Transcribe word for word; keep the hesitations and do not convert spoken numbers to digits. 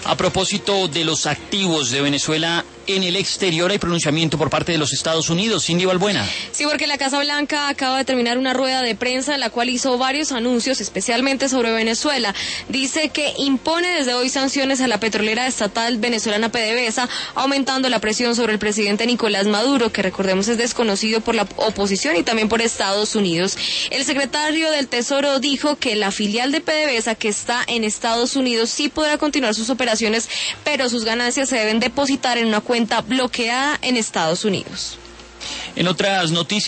A propósito de los activos de Venezuela en el exterior, hay pronunciamiento por parte de los Estados Unidos. Cindy Balbuena. Sí, porque la Casa Blanca acaba de terminar una rueda de prensa en la cual hizo varios anuncios, especialmente sobre Venezuela. Dice que impone desde hoy sanciones a la petrolera estatal venezolana PDVSA, aumentando la presión sobre el presidente Nicolás Maduro, que recordemos es desconocido por la oposición y también por Estados Unidos. El secretario del Tesoro dijo que la filial de PDVSA, que está en Estados Unidos, sí podrá continuar sus operaciones, pero sus ganancias se deben depositar en una cuenta bloqueada en Estados Unidos. En otras noticias,